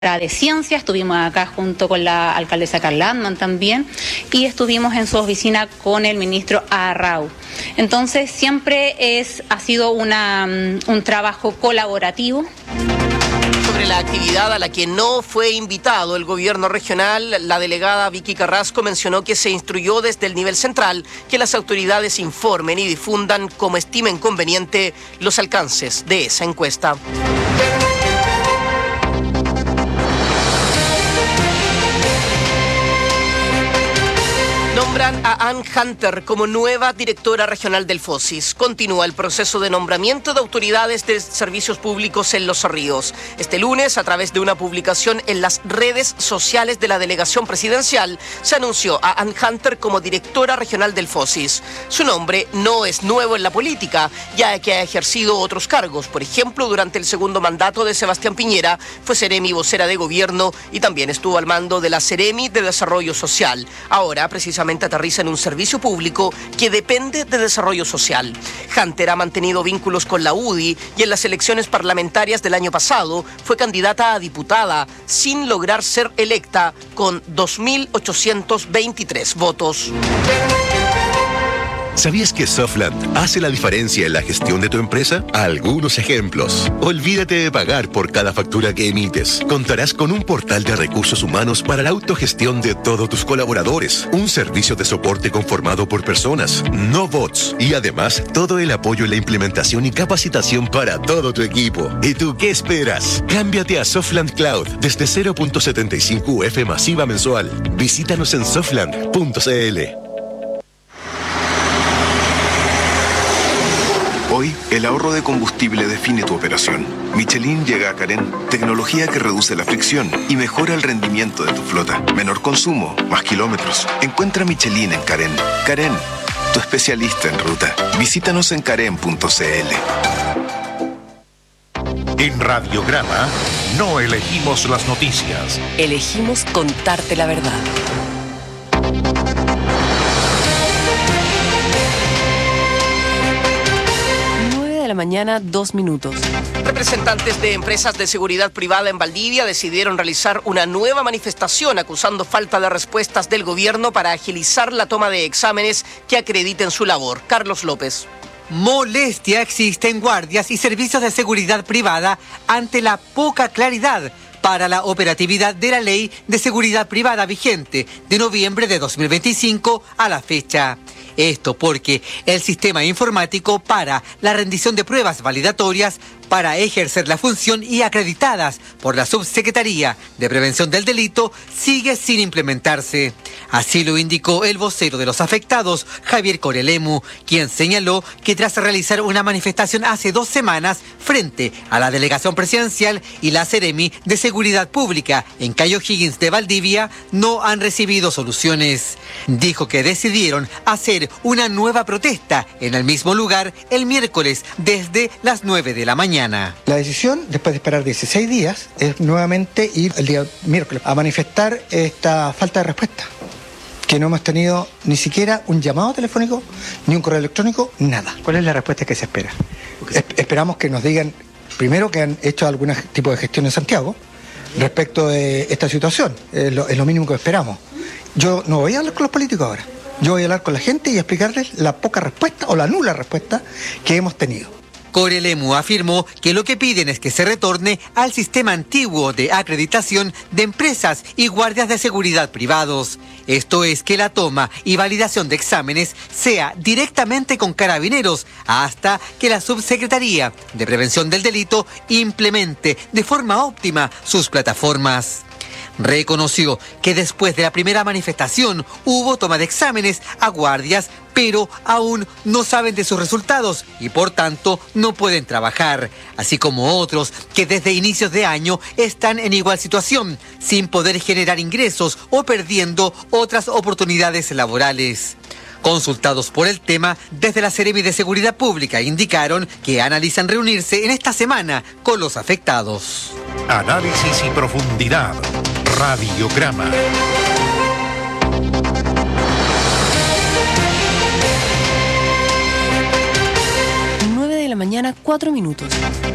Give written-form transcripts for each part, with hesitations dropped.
de Ciencia, estuvimos acá junto con la alcaldesa Carla Antman también, y estuvimos en su oficina con el ministro Arrau. Entonces siempre ha sido un trabajo colaborativo. Sobre la actividad a la que no fue invitado el gobierno regional, la delegada Vicky Carrasco mencionó que se instruyó desde el nivel central que las autoridades informen y difundan como estimen conveniente los alcances de esa encuesta. Nombran a Ann Hunter como nueva directora regional del FOSIS. Continúa el proceso de nombramiento de autoridades de servicios públicos en Los Ríos. Este lunes, a través de una publicación en las redes sociales de la delegación presidencial, se anunció a Ann Hunter como directora regional del FOSIS. Su nombre no es nuevo en la política, ya que ha ejercido otros cargos. Por ejemplo, durante el segundo mandato de Sebastián Piñera, fue Seremi vocera de gobierno y también estuvo al mando de la Seremi de Desarrollo Social. Ahora, precisamente, aterriza en un servicio público que depende de desarrollo social. Hunter ha mantenido vínculos con la UDI y en las elecciones parlamentarias del año pasado fue candidata a diputada sin lograr ser electa con 2.823 votos. ¿Sabías que Softland hace la diferencia en la gestión de tu empresa? Algunos ejemplos. Olvídate de pagar por cada factura que emites. Contarás con un portal de recursos humanos para la autogestión de todos tus colaboradores. Un servicio de soporte conformado por personas, no bots. Y además, todo el apoyo en la implementación y capacitación para todo tu equipo. ¿Y tú qué esperas? Cámbiate a Softland Cloud desde 0.75 UF masiva mensual. Visítanos en softland.cl. Hoy, el ahorro de combustible define tu operación. Michelin llega a Carén, tecnología que reduce la fricción y mejora el rendimiento de tu flota. Menor consumo, más kilómetros. Encuentra Michelin en Carén. Carén, tu especialista en ruta. Visítanos en carén.cl. En Radiograma, no elegimos las noticias. Elegimos contarte la verdad. 2 minutos. Representantes de empresas de seguridad privada en Valdivia decidieron realizar una nueva manifestación acusando falta de respuestas del gobierno para agilizar la toma de exámenes que acrediten su labor. Carlos López. Molestia existe en guardias y servicios de seguridad privada ante la poca claridad para la operatividad de la Ley de Seguridad Privada vigente de noviembre de 2025 a la fecha. Esto porque el sistema informático para la rendición de pruebas validatorias para ejercer la función y acreditadas por la Subsecretaría de Prevención del Delito sigue sin implementarse. Así lo indicó el vocero de los afectados, Javier Corelemu, quien señaló que tras realizar una manifestación hace 2 semanas frente a la delegación presidencial y la Seremi de Seguridad Pública en Cayo Higgins de Valdivia, no han recibido soluciones. Dijo que decidieron hacer una nueva protesta en el mismo lugar el miércoles desde las 9 de la mañana. La decisión, después de esperar 16 días, es nuevamente ir el día miércoles a manifestar esta falta de respuesta. Que no hemos tenido ni siquiera un llamado telefónico, ni un correo electrónico, nada. ¿Cuál es la respuesta que se espera? Esperamos que nos digan, primero, que han hecho algún tipo de gestión en Santiago respecto de esta situación. Es lo mínimo que esperamos. Yo no voy a hablar con los políticos ahora. Yo voy a hablar con la gente y explicarles la poca respuesta o la nula respuesta que hemos tenido. Corelemu afirmó que lo que piden es que se retorne al sistema antiguo de acreditación de empresas y guardias de seguridad privados. Esto es que la toma y validación de exámenes sea directamente con Carabineros hasta que la Subsecretaría de Prevención del Delito implemente de forma óptima sus plataformas. Reconoció que después de la primera manifestación hubo toma de exámenes a guardias, pero aún no saben de sus resultados y por tanto no pueden trabajar, así como otros que desde inicios de año están en igual situación, sin poder generar ingresos o perdiendo otras oportunidades laborales. Consultados por el tema, desde la Seremi de Seguridad Pública indicaron que analizan reunirse en esta semana con los afectados. Análisis y profundidad. Radiograma. 9 de la mañana, 4 minutos.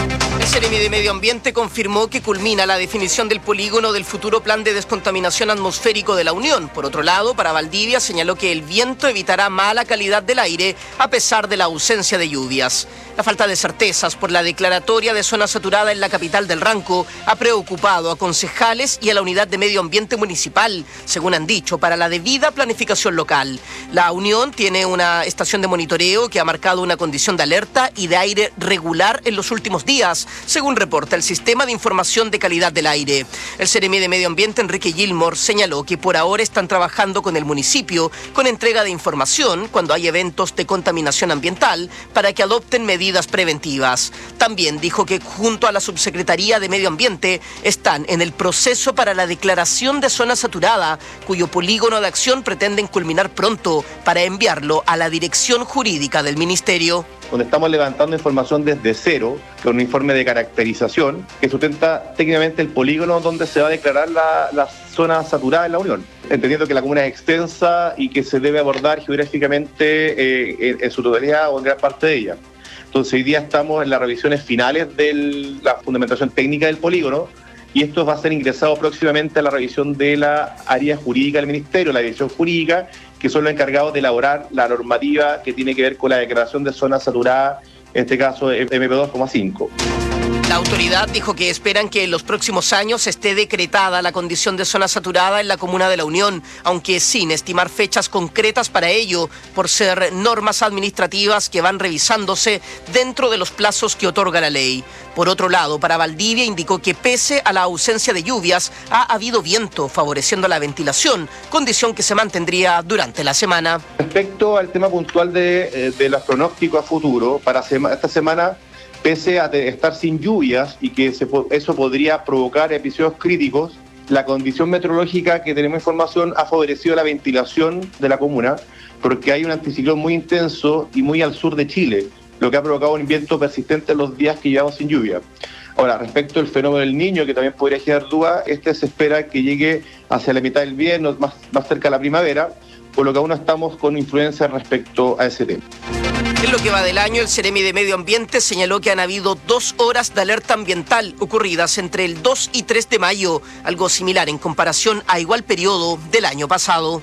El Seremi de Medio Ambiente confirmó que culmina la definición del polígono del futuro plan de descontaminación atmosférico de la Unión. Por otro lado, para Valdivia señaló que el viento evitará mala calidad del aire a pesar de la ausencia de lluvias. La falta de certezas por la declaratoria de zona saturada en la capital del Ranco ha preocupado a concejales y a la unidad de medio ambiente municipal, según han dicho, para la debida planificación local. La Unión tiene una estación de monitoreo que ha marcado una condición de alerta y de aire regular en los últimos días, según reporta el Sistema de Información de Calidad del Aire. El Seremi de Medio Ambiente, Enrique Gilmore, señaló que por ahora están trabajando con el municipio con entrega de información cuando hay eventos de contaminación ambiental para que adopten medidas preventivas. También dijo que junto a la Subsecretaría de Medio Ambiente están en el proceso para la declaración de zona saturada, cuyo polígono de acción pretenden culminar pronto para enviarlo a la dirección jurídica del Ministerio. Donde estamos levantando información desde cero, con un informe de caracterización que sustenta técnicamente el polígono donde se va a declarar la zona saturada en la Unión, entendiendo que la comuna es extensa y que se debe abordar geográficamente en su totalidad o en gran parte de ella. Entonces hoy día estamos en las revisiones finales de la fundamentación técnica del polígono y esto va a ser ingresado próximamente a la revisión de la área jurídica del Ministerio, la dirección jurídica, que son los encargados de elaborar la normativa que tiene que ver con la declaración de zona saturada, en este caso MP2,5. La autoridad dijo que esperan que en los próximos años esté decretada la condición de zona saturada en la comuna de La Unión, aunque sin estimar fechas concretas para ello, por ser normas administrativas que van revisándose dentro de los plazos que otorga la ley. Por otro lado, para Valdivia indicó que pese a la ausencia de lluvias, ha habido viento favoreciendo la ventilación, condición que se mantendría durante la semana. Respecto al tema puntual de los pronósticos a futuro, para esta semana, pese a estar sin lluvias y que eso podría provocar episodios críticos, la condición meteorológica que tenemos información ha favorecido la ventilación de la comuna porque hay un anticiclón muy intenso y muy al sur de Chile, lo que ha provocado un viento persistente en los días que llevamos sin lluvia. Ahora, respecto al fenómeno del Niño, que también podría generar duda, se espera que llegue hacia la mitad del invierno, más cerca de la primavera, por lo que aún no estamos con influencia respecto a ese tema. En lo que va del año, el Seremi de Medio Ambiente señaló que han habido 2 horas de alerta ambiental ocurridas entre el 2 y 3 de mayo, algo similar en comparación a igual periodo del año pasado.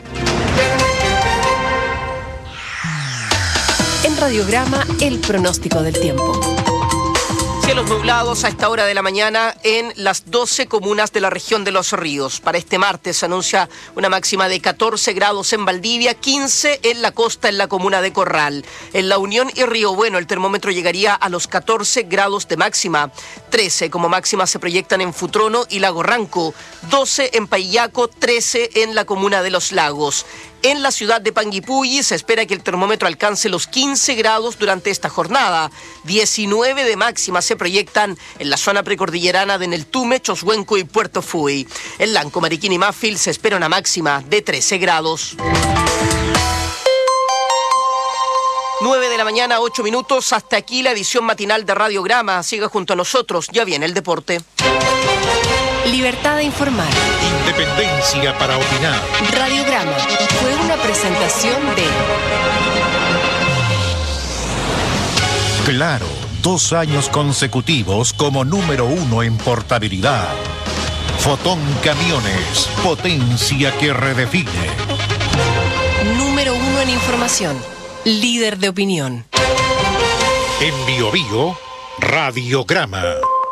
En Radiograma, el pronóstico del tiempo. Cielos nublados a esta hora de la mañana en las 12 comunas de la región de Los Ríos. Para este martes se anuncia una máxima de 14 grados en Valdivia, 15 en la costa en la comuna de Corral. En La Unión y Río Bueno el termómetro llegaría a los 14 grados de máxima. 13 como máxima se proyectan en Futrono y Lago Ranco. 12 en Paillaco, 13 en la comuna de Los Lagos. En la ciudad de Panguipulli se espera que el termómetro alcance los 15 grados durante esta jornada. 19 de máxima se proyectan en la zona precordillerana de Neltume, Choshuenco y Puerto Fui. En Lanco, Mariquín y Mafil se espera una máxima de 13 grados. 9 de la mañana, 8 minutos. Hasta aquí la edición matinal de Radiograma. Siga junto a nosotros. Ya viene el deporte. Libertad de informar. Independencia para opinar. Radiograma fue una presentación de... Claro, 2 años consecutivos como número 1 en portabilidad. Fotón Camiones, potencia que redefine. Número 1 en información, líder de opinión. En Biobío, Radiograma.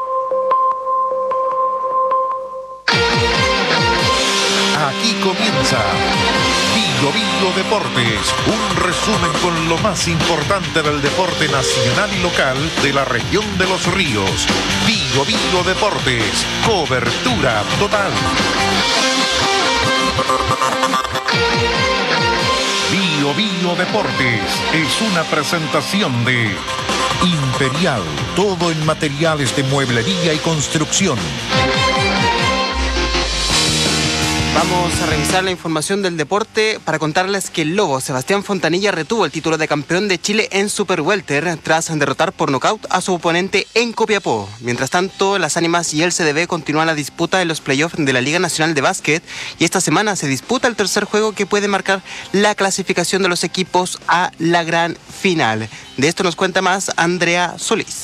Aquí comienza Biobío Deportes, un resumen con lo más importante del deporte nacional y local de la región de Los Ríos. Biobío Deportes, cobertura total. Biobío Deportes es una presentación de Imperial, todo en materiales de mueblería y construcción. Vamos a revisar la información del deporte para contarles que el Lobo Sebastián Fontanilla retuvo el título de campeón de Chile en Super Welter tras derrotar por nocaut a su oponente en Copiapó. Mientras tanto, las Ánimas y el CDB continúan la disputa en los playoffs de la Liga Nacional de Básquet y esta semana se disputa el tercer juego que puede marcar la clasificación de los equipos a la gran final. De esto nos cuenta más Andrea Solís.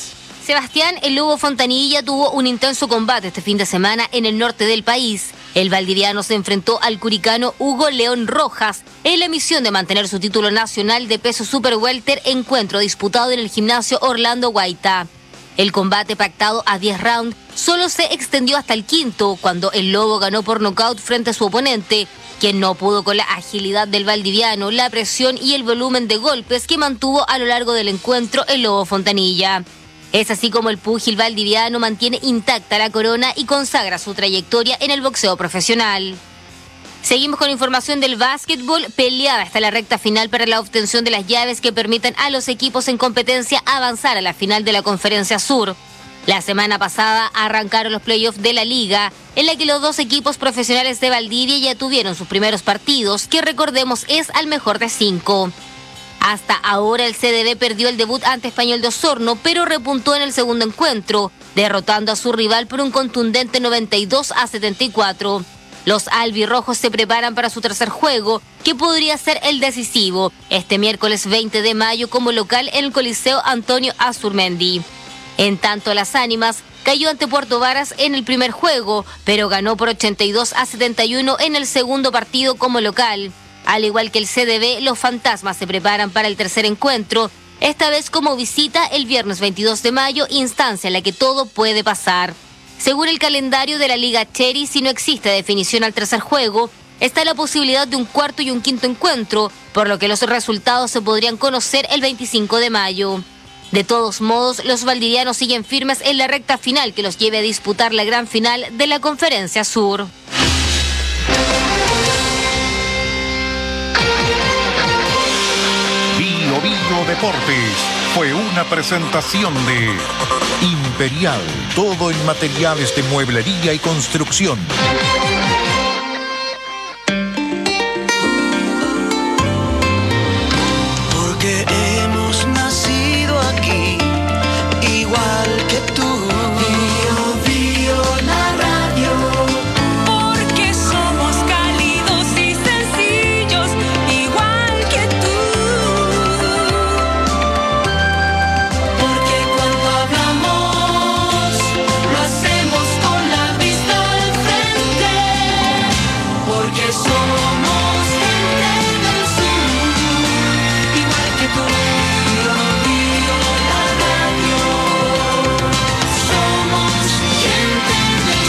Sebastián El Lobo Fontanilla tuvo un intenso combate este fin de semana en el norte del país. El valdiviano se enfrentó al curicano Hugo León Rojas en la misión de mantener su título nacional de peso super welter, encuentro disputado en el gimnasio Orlando Guaita. El combate, pactado a 10 rounds, solo se extendió hasta el quinto, cuando el Lobo ganó por nocaut frente a su oponente, quien no pudo con la agilidad del valdiviano, la presión y el volumen de golpes que mantuvo a lo largo del encuentro el Lobo Fontanilla. Es así como el púgil valdiviano mantiene intacta la corona y consagra su trayectoria en el boxeo profesional. Seguimos con información del básquetbol. Peleada hasta la recta final para la obtención de las llaves que permitan a los equipos en competencia avanzar a la final de la Conferencia Sur. La semana pasada arrancaron los playoffs de la liga, en la que los dos equipos profesionales de Valdivia ya tuvieron sus primeros partidos, que recordemos es al mejor de 5. Hasta ahora el CDB perdió el debut ante Español de Osorno, pero repuntó en el segundo encuentro, derrotando a su rival por un contundente 92-74. Los albirrojos se preparan para su tercer juego, que podría ser el decisivo, este miércoles 20 de mayo como local en el Coliseo Antonio Azurmendi. En tanto, Las Ánimas cayó ante Puerto Varas en el primer juego, pero ganó por 82-71 en el segundo partido como local. Al igual que el CDB, los Fantasmas se preparan para el tercer encuentro, esta vez como visita el viernes 22 de mayo, instancia en la que todo puede pasar. Según el calendario de la Liga Cherry, si no existe definición al tercer juego, está la posibilidad de un cuarto y un quinto encuentro, por lo que los resultados se podrían conocer el 25 de mayo. De todos modos, los valdivianos siguen firmes en la recta final que los lleve a disputar la gran final de la Conferencia Sur. Bio Bio Deportes fue una presentación de Imperial, todo en materiales de mueblería y construcción. Porque hemos nacido aquí, igual que tú. Bio Bio la radio. Porque somos cálidos y sencillos, igual que tú. Porque cuando hablamos, lo hacemos con la vista al frente. Porque somos gente del sur, igual que tú. Bio Bio la radio. Somos gente del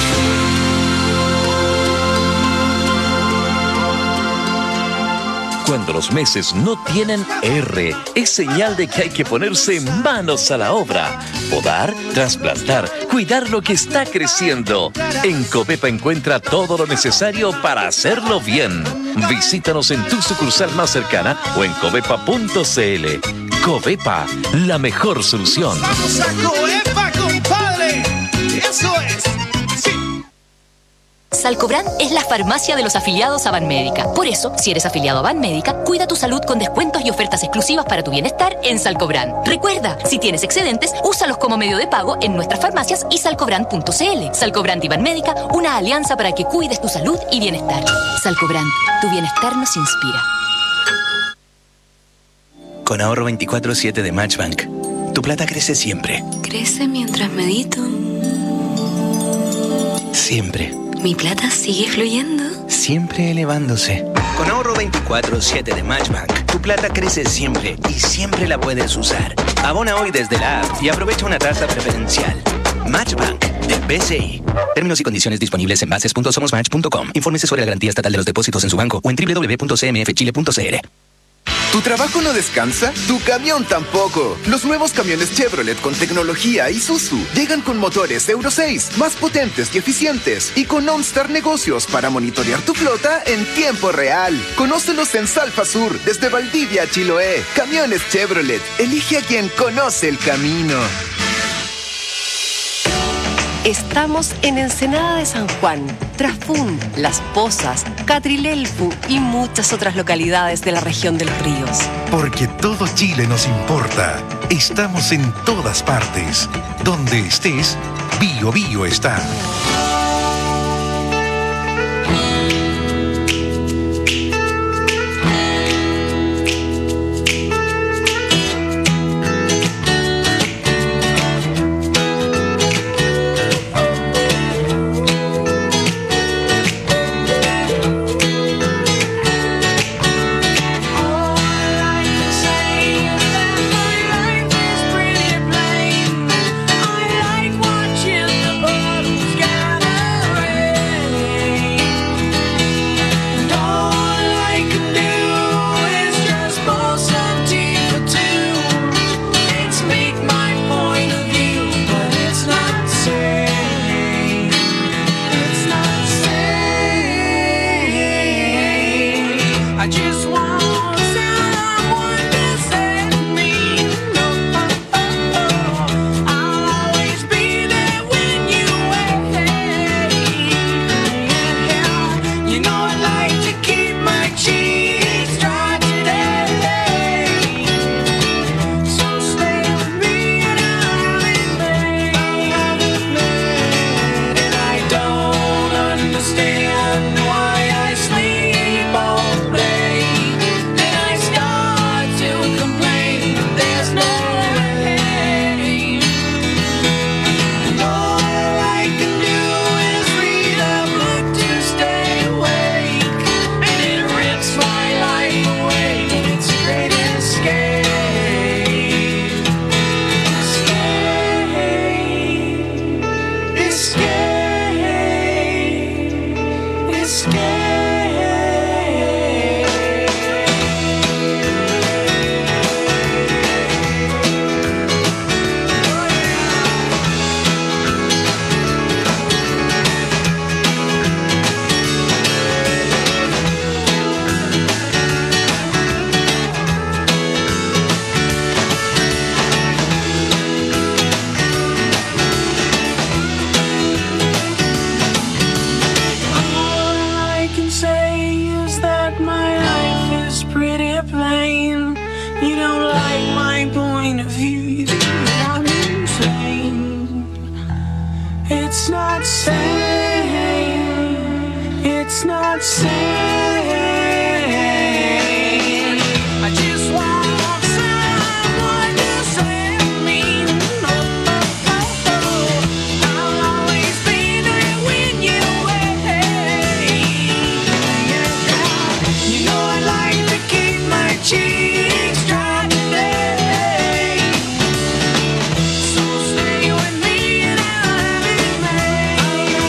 Cuando los meses no tienen R, es señal de que hay que ponerse manos a la obra. Podar, trasplantar, cuidar lo que está creciendo. En Covepa encuentra todo lo necesario para hacerlo bien. Visítanos en tu sucursal más cercana o en covepa.cl. Covepa, la mejor solución. ¡Vamos a Covepa, compadre! ¡Eso es! ¡Sí! Salcobran es la farmacia de los afiliados a Banmédica. Por eso, si eres afiliado a Banmédica, cuida tu salud con descuentos y ofertas exclusivas para tu bienestar en Salcobran. Recuerda, si tienes excedentes, úsalos como medio de pago en nuestras farmacias y salcobran.cl. Salcobran y Banmédica, una alianza para que cuides tu salud y bienestar. Salcobran, tu bienestar nos inspira. Con ahorro 24/7 de Matchbank, tu plata crece siempre. Crece mientras medito. Siempre. Mi plata sigue fluyendo. Siempre elevándose. Con ahorro 24/7 de Matchbank, tu plata crece siempre y siempre la puedes usar. Abona hoy desde la app y aprovecha una tasa preferencial. Matchbank de BCI. Términos y condiciones disponibles en bases.somosmatch.com. Infórmese sobre la garantía estatal de los depósitos en su banco o en www.cmfchile.cl. ¿Tu trabajo no descansa? Tu camión tampoco. Los nuevos camiones Chevrolet con tecnología Isuzu llegan con motores Euro 6, más potentes y eficientes, y con OnStar Negocios para monitorear tu flota en tiempo real. Conócelos en Salfa Sur, desde Valdivia a Chiloé. Camiones Chevrolet. Elige a quien conoce el camino. Estamos en Ensenada de San Juan, Trafún, Las Pozas, Catrilelpu y muchas otras localidades de la región de los ríos. Porque todo Chile nos importa. Estamos en todas partes. Donde estés, Bio Bio está. escape. You don't like my point of view, you think that I'm insane. It's not sane, it's not sane. I just want someone to save me. I'll always be there when you're away. You know I like to keep my cheeks dry today. So stay with me and I'll have it made.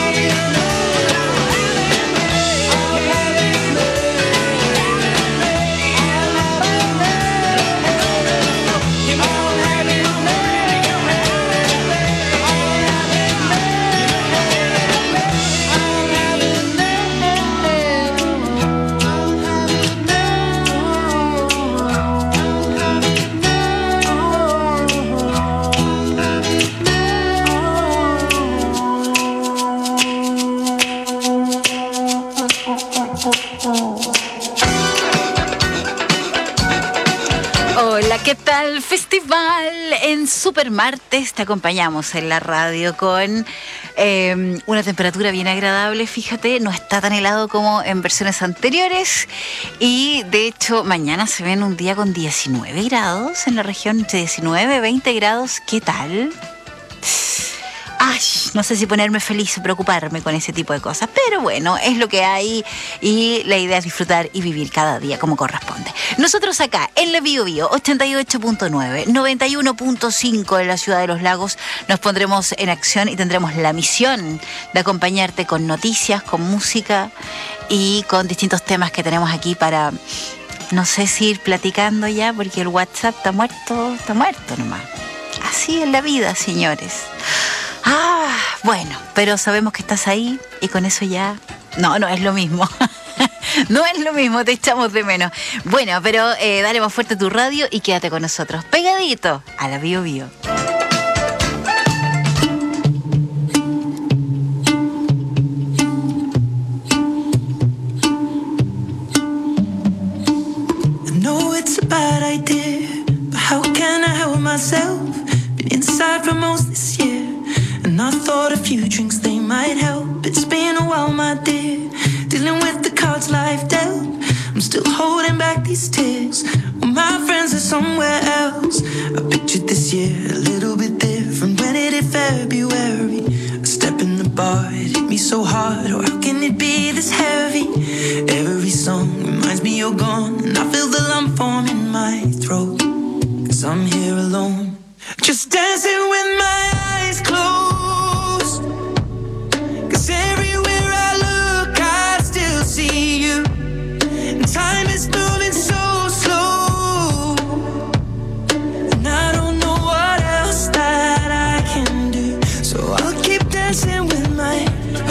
Hola, ¿qué tal? Festival en Supermartes. Te acompañamos en la radio con una temperatura bien agradable. Fíjate, no está tan helado como en versiones anteriores. Y de hecho, mañana se ven un día con 19 grados en la región. 19, 20 grados. ¿Qué tal? Ay, no sé si ponerme feliz o preocuparme con ese tipo de cosas, pero bueno, es lo que hay y la idea es disfrutar y vivir cada día como corresponde. Nosotros acá en la Bio Bio 88.9, 91.5 en la Ciudad de los Lagos nos pondremos en acción y tendremos la misión de acompañarte con noticias, con música y con distintos temas que tenemos aquí para, no sé si ir platicando ya, porque el WhatsApp está muerto nomás. Así es la vida, señores. Bueno, pero sabemos que estás ahí y con eso ya... No es lo mismo. No es lo mismo, te echamos de menos. Bueno, pero dale más fuerte tu radio y quédate con nosotros. Pegadito a la Bio Bio. I know it's a bad idea, but how can I help myself? Been inside for most this year, and I thought a few drinks, they might help. It's been a while, my dear, dealing with the cards life dealt. I'm still holding back these tears, well, my friends are somewhere else. I pictured this year a little bit different. When it hit February, a step in the bar, it hit me so hard. Oh, how can it be this heavy? Every song reminds me you're gone, and I feel the lump form in my throat, 'cause I'm here alone, just dancing with my eyes closed. 'Cause everywhere I look, I still see you. And time is moving so slow, and I don't know what else that I can do. So I'll keep dancing with my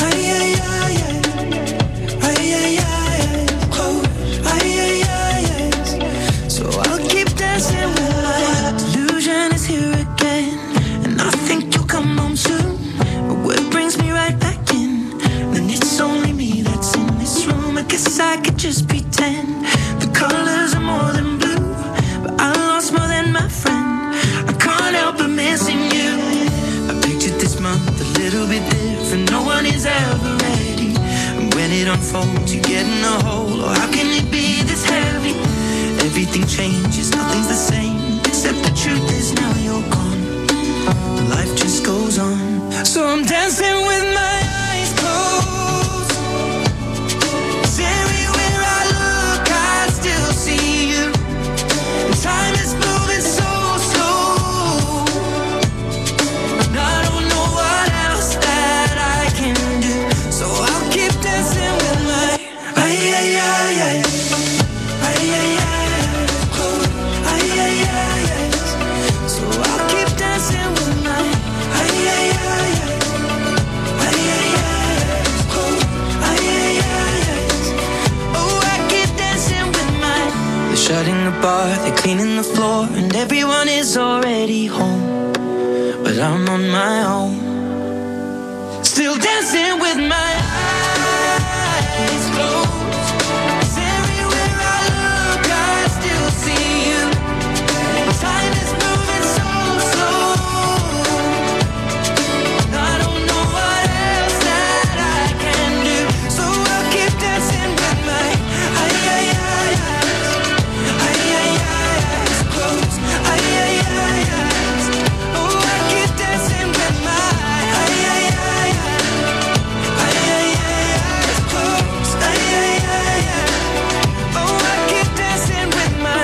so I'll keep dancing with my delusion is here again, and I think you'll come home soon. But what brings me right back in? Then it's only me that's in this room. I guess I could just pretend the colors are more than blue, but I lost more than my friend. I can't help but missing you. I pictured this month a little bit different. No one is ever ready, and when it unfolds, you get in a hole. Oh, how can it be this heavy? Everything changes, nothing's the same, except the truth is now you're gone. Life just goes on. So I'm dancing with my eyes closed. 'Cause everywhere I look, I still see you. And time is moving so slow, and I don't know what else that I can do. So I'll keep dancing with my ay, ay, ay. Ay, ay, ay. Oh, ay, ay, ay, ay. So I'll keep dancing with my ay, ay, ay, ay. Ay, ay, ay. Oh, ay, ay, ay, ay. Oh, I keep dancing with my. They're shutting the bar, they're cleaning the floor, and everyone is already home. But I'm on my own, still dancing with my eyes closed. 'Cause everywhere I look, I still see you. Time is moving so slow. I don't know what else that I can do, so I'll keep dancing with my ay, ay, ay, ay. Ay, ay, ay, eyes closed. Ay, ay, ay, eyes. Oh, I keep dancing with my ay, ay, ay, ay. Ay, ay, ay, eyes closed. Ay, ay, ay, ay. Oh, I keep dancing with my.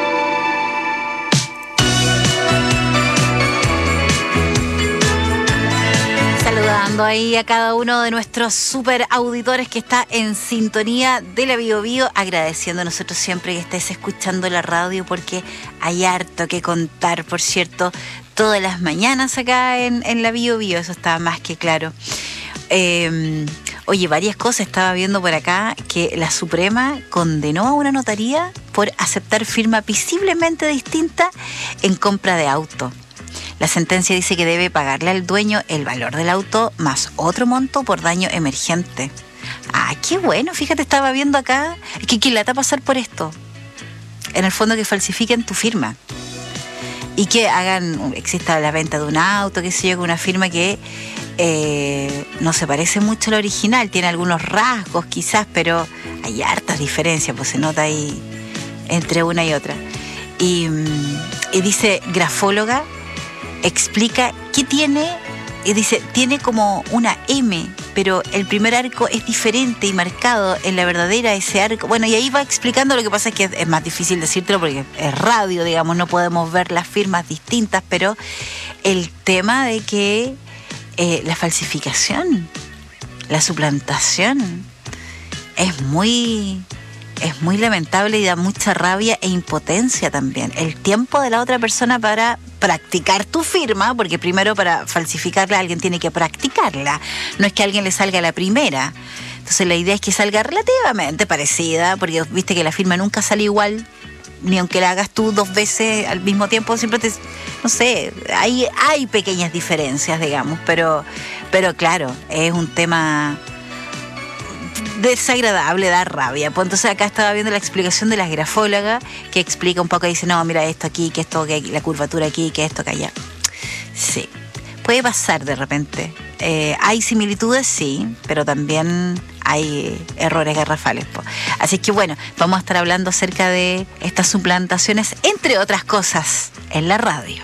Saludando ahí a cada uno de nuestros super auditores que está en sintonía de la Bio Bio, agradeciendo a nosotros siempre que estés escuchando la radio porque hay harto que contar, por cierto, todas las mañanas acá en la Bio Bio, eso está más que claro. Oye, varias cosas estaba viendo por acá, que la Suprema condenó a una notaría por aceptar firma visiblemente distinta en compra de auto. La sentencia dice que debe pagarle al dueño el valor del auto más otro monto por daño emergente. Ah, qué bueno, fíjate, estaba viendo acá que lata pasar por esto. En el fondo que falsifiquen tu firma y que exista la venta de un auto, qué sé yo, con una firma que no se parece mucho a la original, tiene algunos rasgos quizás, pero hay hartas diferencias, pues se nota ahí entre una y otra. Y dice grafóloga, explica qué tiene, y dice, tiene como una M, pero el primer arco es diferente y marcado en la verdadera ese arco. Bueno, y ahí va explicando, lo que pasa es que es más difícil decírtelo porque es radio, digamos, no podemos ver las firmas distintas, pero el tema de que la falsificación, la suplantación, es muy lamentable y da mucha rabia e impotencia también. El tiempo de la otra persona para practicar tu firma, porque primero para falsificarla alguien tiene que practicarla. No es que a alguien le salga la primera. Entonces la idea es que salga relativamente parecida, porque viste que la firma nunca sale igual, ni aunque la hagas tú 2 veces al mismo tiempo, siempre no sé, hay pequeñas diferencias, digamos, pero claro, es un tema desagradable, da rabia. Pues entonces acá estaba viendo la explicación de la grafóloga, que explica un poco, dice, no, mira esto aquí, que esto, que la curvatura aquí, que esto, que allá. Sí, puede pasar de repente. Hay similitudes, sí, pero también hay errores garrafales. Po. Así que bueno, vamos a estar hablando acerca de estas suplantaciones, entre otras cosas, en la radio.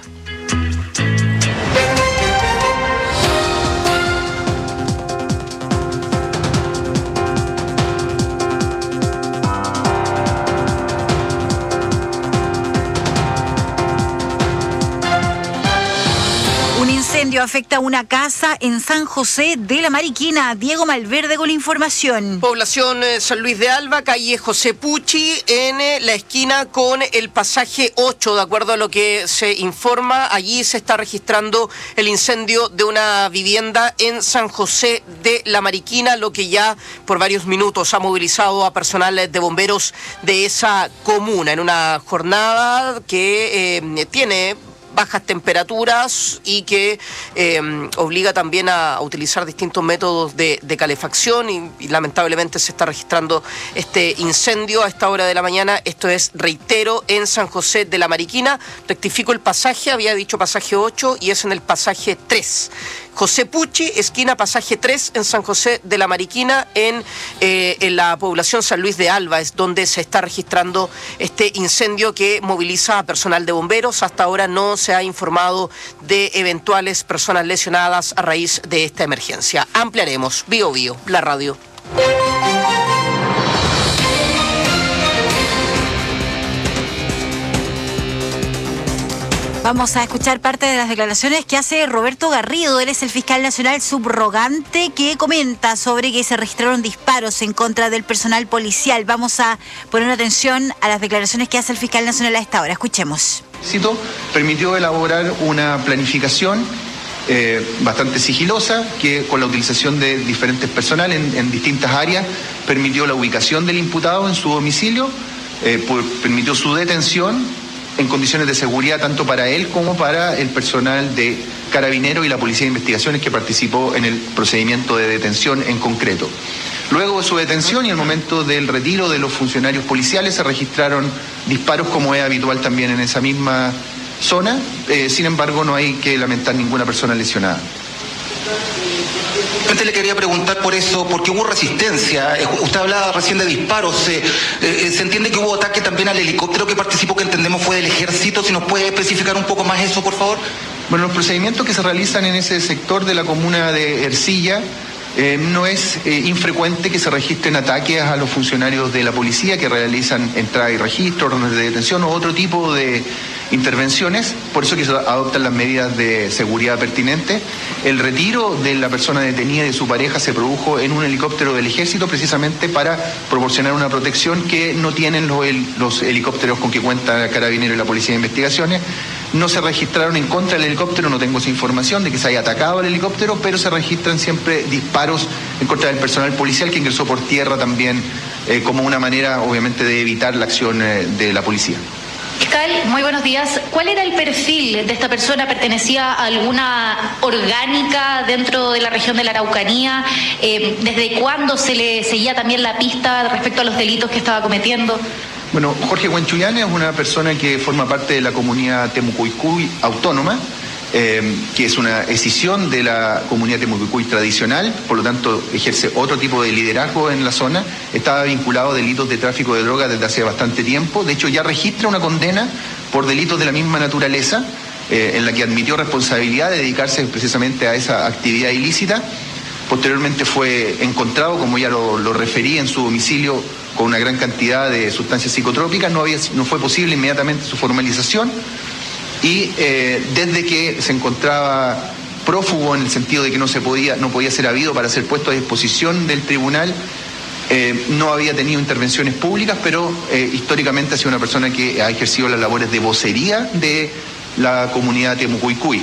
Incendio afecta una casa en San José de la Mariquina. Diego Malverde con la información. Población San Luis de Alba, calle José Pucci, en la esquina con el pasaje 8. De acuerdo a lo que se informa, allí se está registrando el incendio de una vivienda en San José de la Mariquina, lo que ya por varios minutos ha movilizado a personal de bomberos de esa comuna en una jornada que tiene bajas temperaturas y que obliga también a utilizar distintos métodos de calefacción y lamentablemente se está registrando este incendio a esta hora de la mañana. Esto es, reitero, en San José de la Mariquina. Rectifico el pasaje, había dicho pasaje 8 y es en el pasaje 3. José Pucci, esquina pasaje 3 en San José de la Mariquina, en la población San Luis de Alba, es donde se está registrando este incendio que moviliza a personal de bomberos. Hasta ahora no se ha informado de eventuales personas lesionadas a raíz de esta emergencia. Ampliaremos. Bio Bio, la radio. Vamos a escuchar parte de las declaraciones que hace Roberto Garrido. Él es el fiscal nacional subrogante que comenta sobre que se registraron disparos en contra del personal policial. Vamos a poner atención a las declaraciones que hace el fiscal nacional a esta hora. Escuchemos. Permitió elaborar una planificación bastante sigilosa que con la utilización de diferentes personal en distintas áreas permitió la ubicación del imputado en su domicilio, permitió su detención en condiciones de seguridad tanto para él como para el personal de Carabineros y la Policía de Investigaciones que participó en el procedimiento de detención en concreto. Luego de su detención y el momento del retiro de los funcionarios policiales se registraron disparos como es habitual también en esa misma zona, sin embargo no hay que lamentar ninguna persona lesionada. Le quería preguntar por eso, porque hubo resistencia. Usted hablaba recién de disparos. Se entiende que hubo ataque también al helicóptero que participó, que entendemos fue del ejército. Si nos puede especificar un poco más eso, por favor. Bueno, los procedimientos que se realizan en ese sector de la comuna de Ercilla, no es infrecuente que se registren ataques a los funcionarios de la policía que realizan entrada y registro, órdenes de detención o otro tipo de intervenciones, por eso que se adoptan las medidas de seguridad pertinentes. El retiro de la persona detenida y de su pareja se produjo en un helicóptero del ejército precisamente para proporcionar una protección que no tienen los helicópteros con que cuenta Carabineros y la Policía de Investigaciones. No se registraron en contra del helicóptero, no tengo esa información de que se haya atacado al helicóptero, pero se registran siempre disparos en contra del personal policial que ingresó por tierra también como una manera obviamente de evitar la acción de la policía. Fiscal, muy buenos días. ¿Cuál era el perfil de esta persona? ¿Pertenecía a alguna orgánica dentro de la región de la Araucanía? ¿Desde cuándo se le seguía también la pista respecto a los delitos que estaba cometiendo? Bueno, Jorge Huenchuyán es una persona que forma parte de la comunidad Temucuicui autónoma, que es una escisión de la comunidad Temucuicui tradicional, por lo tanto ejerce otro tipo de liderazgo en la zona. Estaba vinculado a delitos de tráfico de drogas desde hace bastante tiempo. De hecho, ya registra una condena por delitos de la misma naturaleza, en la que admitió responsabilidad de dedicarse precisamente a esa actividad ilícita. Posteriormente fue encontrado, como ya lo referí, en su domicilio con una gran cantidad de sustancias psicotrópicas. No fue posible inmediatamente su formalización y desde que se encontraba prófugo en el sentido de que no podía ser habido para ser puesto a disposición del tribunal, no había tenido intervenciones públicas, pero históricamente ha sido una persona que ha ejercido las labores de vocería de la comunidad Temucuicui.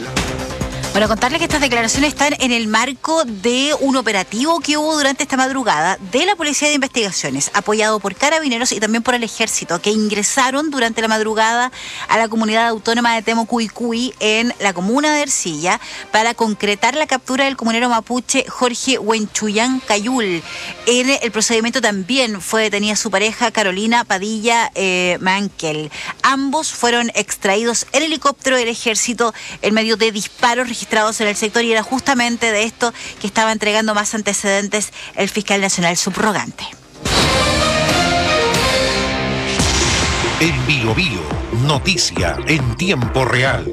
Bueno, contarles que estas declaraciones están en el marco de un operativo que hubo durante esta madrugada de la Policía de Investigaciones, apoyado por Carabineros y también por el Ejército, que ingresaron durante la madrugada a la comunidad autónoma de Temucuicui en la comuna de Ercilla para concretar la captura del comunero mapuche Jorge Huenchuyán Cayul. En el procedimiento también fue detenida su pareja Carolina Padilla Mankel. Ambos fueron extraídos en helicóptero del Ejército en medio de disparos registrados en el sector, y era justamente de esto que estaba entregando más antecedentes el fiscal nacional subrogante. En Bio Bio, noticia en tiempo real.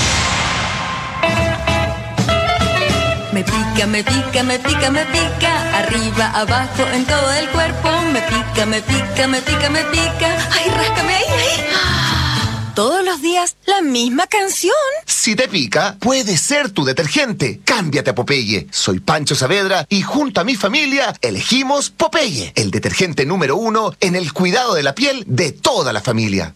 Me pica, me pica, me pica, me pica, arriba, abajo, en todo el cuerpo. Me pica, me pica, me pica, me pica. Ay, ráscame ahí, ahí. Todos los días la misma canción. Si te pica, puede ser tu detergente. Cámbiate a Popeye. Soy Pancho Saavedra y junto a mi familia elegimos Popeye, el detergente número 1 en el cuidado de la piel de toda la familia.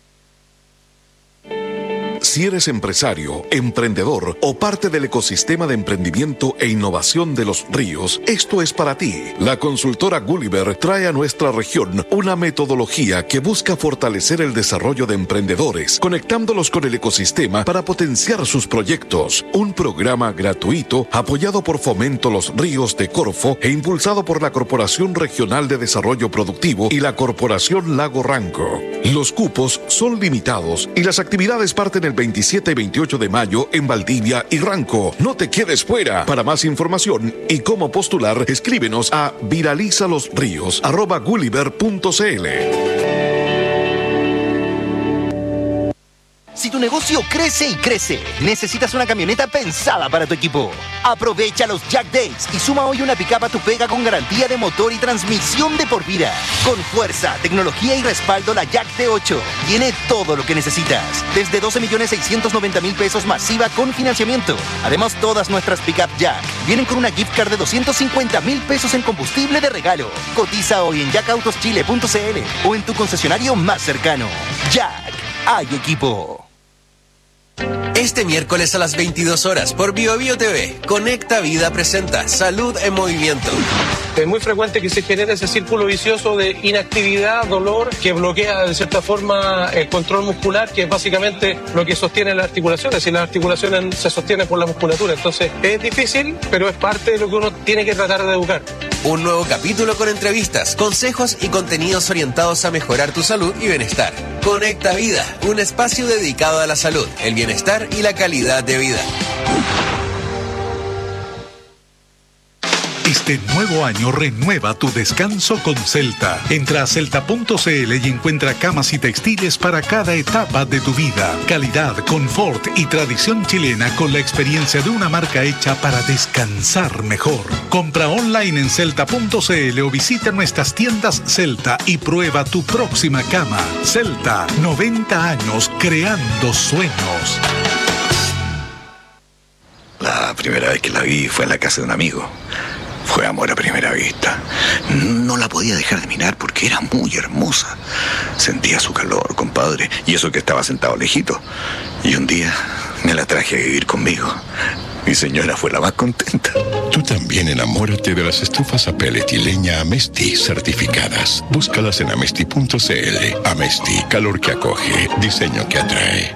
Si eres empresario, emprendedor o parte del ecosistema de emprendimiento e innovación de Los Ríos, esto es para ti. La consultora Gulliver trae a nuestra región una metodología que busca fortalecer el desarrollo de emprendedores, conectándolos con el ecosistema para potenciar sus proyectos. Un programa gratuito apoyado por Fomento Los Ríos de Corfo e impulsado por la Corporación Regional de Desarrollo Productivo y la Corporación Lago Ranco. Los cupos son limitados y las actividades parten el 27 y 28 de mayo en Valdivia y Ranco. No te quedes fuera. Para más información y cómo postular, escríbenos a viralizalosríos@gulliver.cl. Si tu negocio crece y crece, necesitas una camioneta pensada para tu equipo. Aprovecha los Jack Days y suma hoy una pickup a tu pega con garantía de motor y transmisión de por vida. Con fuerza, tecnología y respaldo, la Jack D8 tiene todo lo que necesitas. Desde 12.690.000 pesos masiva con financiamiento. Además, todas nuestras pickup Jack vienen con una gift card de 250.000 pesos en combustible de regalo. Cotiza hoy en jackautoschile.cl o en tu concesionario más cercano. Jack, hay equipo. Este miércoles a las 22 horas por BioBio TV, Conecta Vida presenta Salud en Movimiento. Es muy frecuente que se genere ese círculo vicioso de inactividad, dolor, que bloquea de cierta forma el control muscular, que es básicamente lo que sostiene las articulaciones, y las articulaciones se sostienen por la musculatura. Entonces es difícil, pero es parte de lo que uno tiene que tratar de educar. Un nuevo capítulo con entrevistas, consejos y contenidos orientados a mejorar tu salud y bienestar. Conecta Vida, un espacio dedicado a la salud, el bienestar y la calidad de vida. Este nuevo año renueva tu descanso con Celta. Entra a celta.cl y encuentra camas y textiles para cada etapa de tu vida. Calidad, confort y tradición chilena con la experiencia de una marca hecha para descansar mejor. Compra online en celta.cl o visita nuestras tiendas Celta y prueba tu próxima cama. Celta, 90 años creando sueños. La primera vez que la vi fue en la casa de un amigo. Fue amor a primera vista. No la podía dejar de mirar porque era muy hermosa. Sentía su calor, compadre, y eso que estaba sentado lejito. Y un día me la traje a vivir conmigo. Mi señora fue la más contenta. Tú también enamórate de las estufas a pellet y leña Amesti certificadas. Búscalas en amesti.cl. Amesti, calor que acoge, diseño que atrae.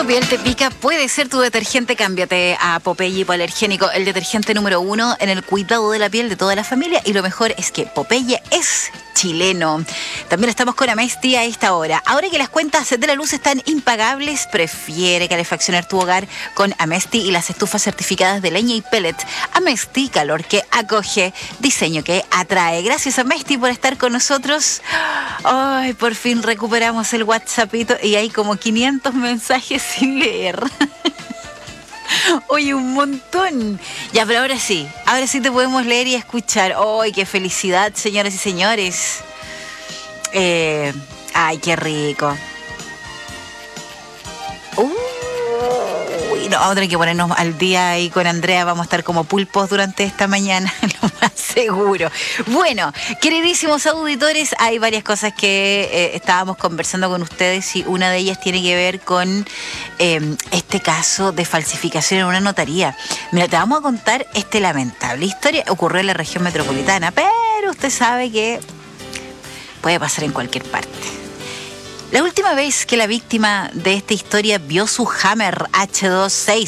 piel te pica, puede ser tu detergente. Cámbiate a Popeye Hipoalergénico, el detergente número 1 en el cuidado de la piel de toda la familia. Y lo mejor es que Popeye es chileno. También estamos con Amesti a esta hora. Ahora que las cuentas de la luz están impagables, prefiere calefaccionar tu hogar con Amesti y las estufas certificadas de leña y pellet. Amesti, calor que acoge, diseño que atrae. Gracias Amesti por estar con nosotros. Ay, por fin recuperamos el WhatsAppito y hay como 500 mensajes sin leer. Oye, un montón. Ya, pero ahora sí te podemos leer y escuchar. ¡Ay, qué felicidad, señoras y señores! ¡Ay, qué rico! Uy, no, vamos a tener que ponernos al día ahí con Andrea. Vamos a estar como pulpos durante esta mañana, lo más seguro. Bueno, queridísimos auditores, hay varias cosas que estábamos conversando con ustedes y una de ellas tiene que ver con este caso de falsificación en una notaría. Mira, te vamos a contar esta lamentable historia. Ocurrió en la región metropolitana, pero usted sabe que puede pasar en cualquier parte. La última vez que la víctima de esta historia vio su Hammer H2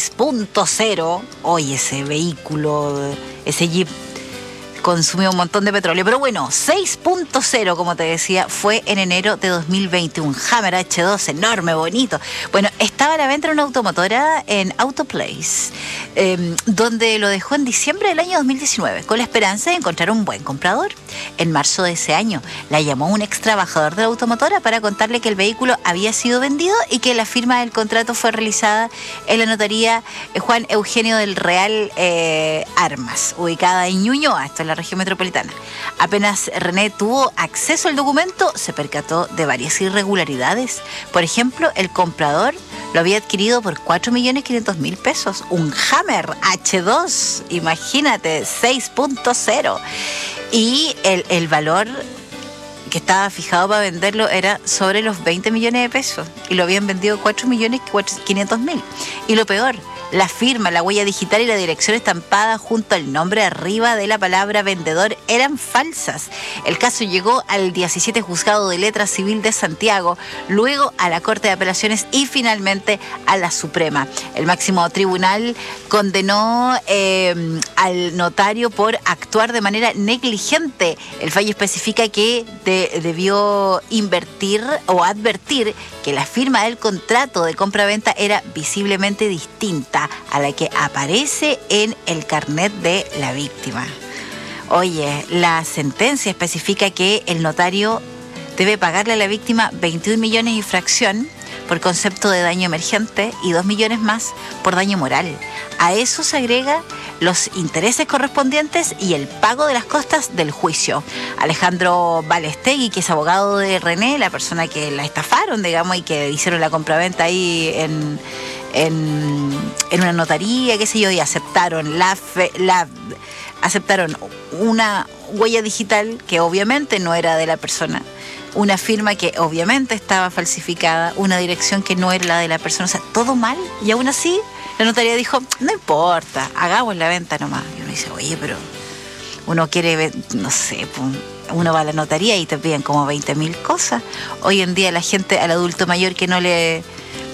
6.0, oye, ese vehículo, ese Jeep consumió un montón de petróleo, pero bueno, 6.0, como te decía, fue en enero de 2020, un Hammer H2 enorme, bonito. Bueno, estaba a la venta en una automotora en Autoplace, donde lo dejó en diciembre del año 2019, con la esperanza de encontrar un buen comprador. En marzo de ese año, la llamó un ex trabajador de la automotora para contarle que el vehículo había sido vendido y que la firma del contrato fue realizada en la notaría Juan Eugenio del Real Armas, ubicada en Ñuñoa, esto es la región metropolitana. Apenas René tuvo acceso al documento, se percató de varias irregularidades. Por ejemplo, el comprador lo había adquirido por 4.500.000 pesos. Un Hammer H2, imagínate, 6.0. Y el valor que estaba fijado para venderlo era sobre los 20 millones de pesos. Y lo habían vendido 4.500.000. Y lo peor, la firma, la huella digital y la dirección estampada junto al nombre arriba de la palabra vendedor eran falsas. El caso llegó al 17 Juzgado de Letras Civil de Santiago, luego a la Corte de Apelaciones y finalmente a la Suprema. El máximo tribunal condenó al notario por actuar de manera negligente. El fallo especifica que debió invertir o advertir que la firma del contrato de compra-venta era visiblemente distinta a la que aparece en el carnet de la víctima. Oye, la sentencia especifica que el notario debe pagarle a la víctima 21 millones y fracción por concepto de daño emergente y 2 millones más por daño moral. A eso se agrega los intereses correspondientes y el pago de las costas del juicio. Alejandro Balestegui, que es abogado de René, la persona que la estafaron, digamos, y que hicieron la compraventa ahí en una notaría, qué sé yo, y aceptaron aceptaron una huella digital que obviamente no era de la persona, una firma que obviamente estaba falsificada, una dirección que no era la de la persona, o sea, todo mal. Y aún así, la notaría dijo, no importa, hagamos la venta nomás. Y uno dice, oye, pero uno quiere, no sé, uno va a la notaría y te piden como 20.000 cosas. Hoy en día la gente, al adulto mayor que no le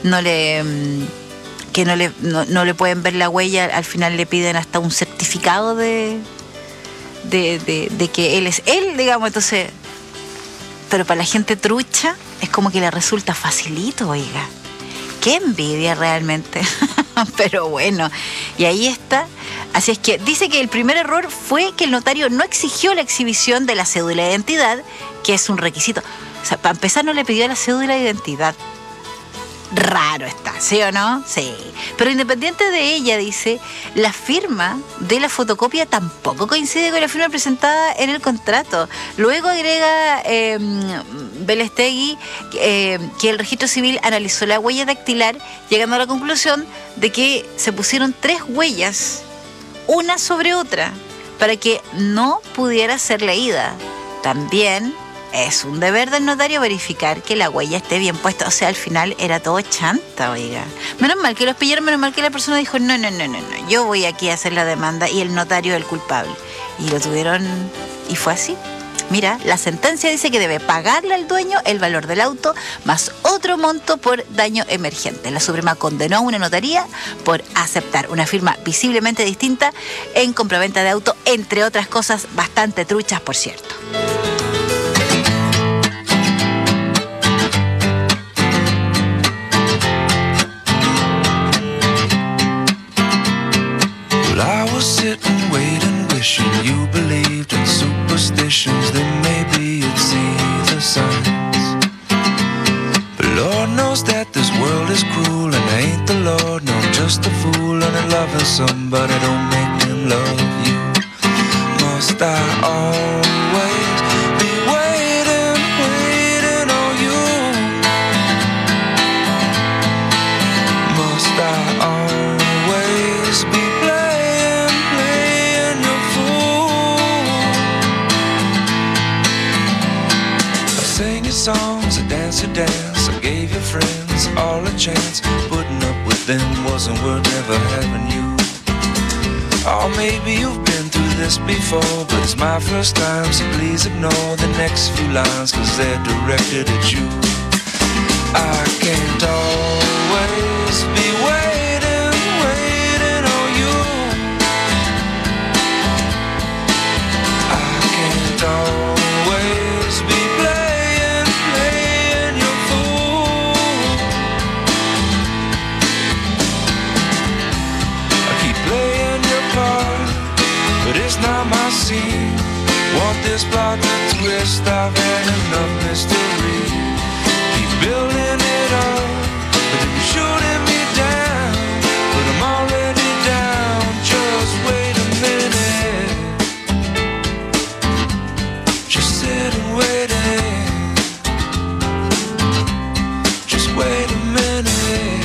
pueden ver la huella, al final le piden hasta un certificado de que él es él, digamos. Entonces, pero para la gente trucha es como que le resulta facilito, oiga. Qué envidia realmente. Pero bueno, y ahí está. Así es que dice que el primer error fue que el notario no exigió la exhibición de la cédula de identidad, que es un requisito. O sea, para empezar no le pidió la cédula de identidad. Raro está, ¿sí o no? Sí. Pero independiente de ella, dice, la firma de la fotocopia tampoco coincide con la firma presentada en el contrato. Luego agrega Balestegui que el registro civil analizó la huella dactilar, llegando a la conclusión de que se pusieron 3 huellas, una sobre otra, para que no pudiera ser leída. También es un deber del notario verificar que la huella esté bien puesta. O sea, al final era todo chanta, oiga. Menos mal que los pillaron, menos mal que la persona dijo, no, yo voy aquí a hacer la demanda y el notario es el culpable. Y lo tuvieron, y fue así. Mira, la sentencia dice que debe pagarle al dueño el valor del auto más otro monto por daño emergente. La Suprema condenó a una notaría por aceptar una firma visiblemente distinta en compraventa de auto, entre otras cosas bastante truchas, por cierto. I was sitting, waiting, wishing you believed in superstitions. Then maybe you'd see the signs. But Lord knows that this world is cruel, and I ain't the Lord, no, I'm just a fool. And I'm loving somebody don't make them love you. Must I always be waiting, waiting on you? Must I always be songs, I dance your dance, I gave your friends all a chance. Putting up with them wasn't worth never having you. Oh, maybe you've been through this before, but it's my first time, so please ignore the next few lines, cause they're directed at you. I can't always be waiting, waiting on you. I can't always be not my scene. Want this plot to twist? I've had enough mystery. Keep building it up, but then you're shooting me down. But I'm already down. Just wait a minute. Just sit and wait. Just wait a minute.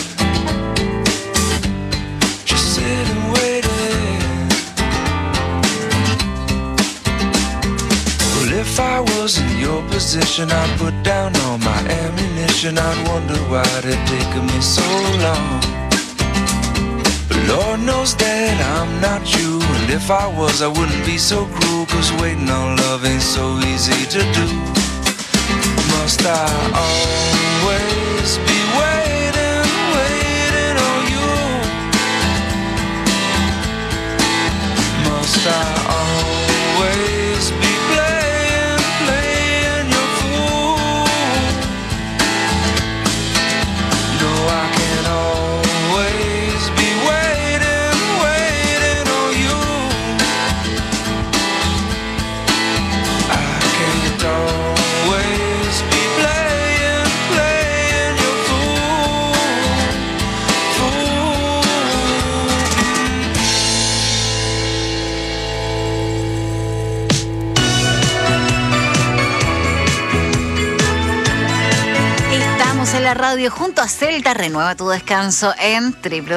Just sit and wait. If I was in your position, I'd put down all my ammunition. I'd wonder why it taken me so long. But Lord knows that I'm not you, and if I was, I wouldn't be so cruel, cause waiting on love ain't so easy to do. Must I always be waiting, waiting on you? Must I always be la radio junto a Celta. Renueva tu descanso en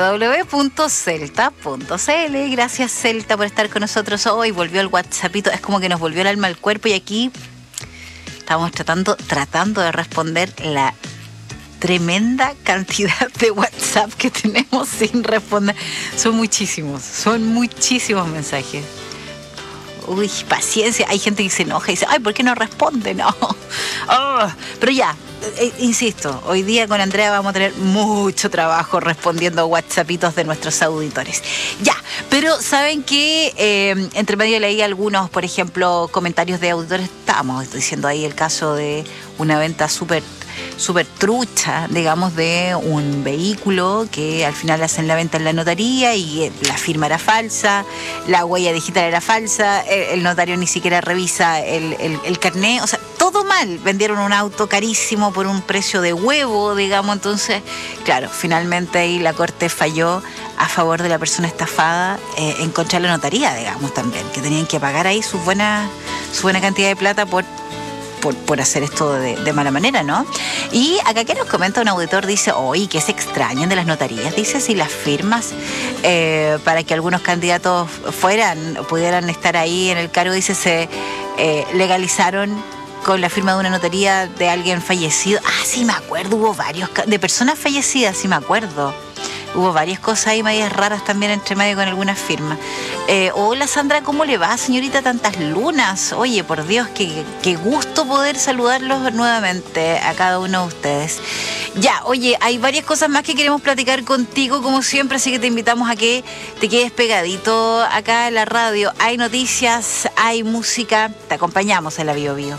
www.celta.cl. Gracias, Celta, por estar con nosotros hoy. Volvió el WhatsAppito, es como que nos volvió el alma al cuerpo, y aquí estamos tratando de responder la tremenda cantidad de WhatsApp que tenemos sin responder. Son muchísimos mensajes. Uy, paciencia. Hay gente que se enoja y dice, ay, ¿por qué no responde? No. Oh, pero ya, insisto, hoy día con Andrea vamos a tener mucho trabajo respondiendo WhatsAppitos de nuestros auditores. Ya, pero saben que entre medio leí algunos, por ejemplo, comentarios de auditores. Estábamos diciendo ahí el caso de una venta súper trucha, digamos, de un vehículo que al final hacen la venta en la notaría y la firma era falsa, la huella digital era falsa, el notario ni siquiera revisa el carné, o sea, todo mal. Vendieron un auto carísimo por un precio de huevo, digamos. Entonces, claro, finalmente ahí la corte falló a favor de la persona estafada, en contra de la notaría, digamos, también, que tenían que pagar ahí su buena cantidad de plata por hacer esto de mala manera, ¿no? Y acá que nos comenta un auditor, dice, oye, que se extrañan de las notarías, dice, si las firmas para que algunos candidatos pudieran estar ahí en el cargo, dice, se legalizaron con la firma de una notaría de alguien fallecido. Ah, sí, me acuerdo, hubo varios de personas fallecidas, sí me acuerdo. Hubo varias cosas ahí, medias raras también entre medio con algunas firmas. Hola Sandra, ¿cómo le va, señorita? Tantas lunas. Oye, por Dios, qué gusto poder saludarlos nuevamente a cada uno de ustedes. Ya, oye, hay varias cosas más que queremos platicar contigo, como siempre, así que te invitamos a que te quedes pegadito acá en la radio. Hay noticias, hay música, te acompañamos en la Bio Bio.